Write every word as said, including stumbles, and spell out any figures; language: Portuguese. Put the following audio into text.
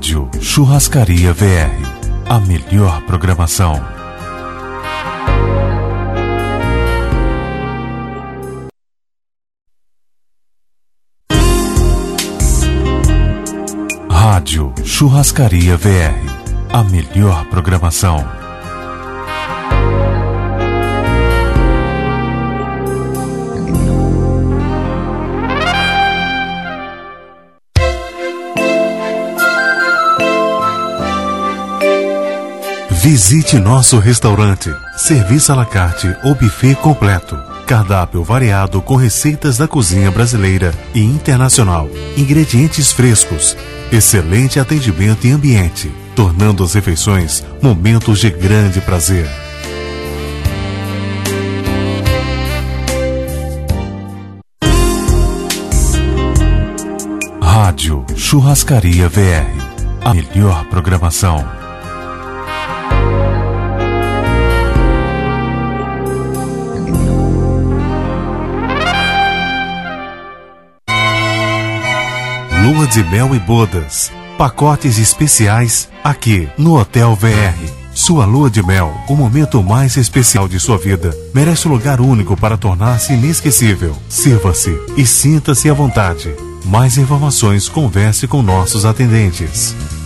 Rádio Churrascaria V R, a melhor programação. Rádio Churrascaria V R, a melhor programação. Visite nosso restaurante, serviço à la carte ou buffet completo. Cardápio variado com receitas da cozinha brasileira e internacional. Ingredientes frescos. Excelente atendimento e ambiente, tornando as refeições momentos de grande prazer. Rádio Churrascaria V R, a melhor programação. Lua de mel e bodas, pacotes especiais aqui no Hotel V R. Sua lua de mel, o momento mais especial de sua vida, merece um lugar único para tornar-se inesquecível. Sirva-se e sinta-se à vontade. Mais informações, converse com nossos atendentes.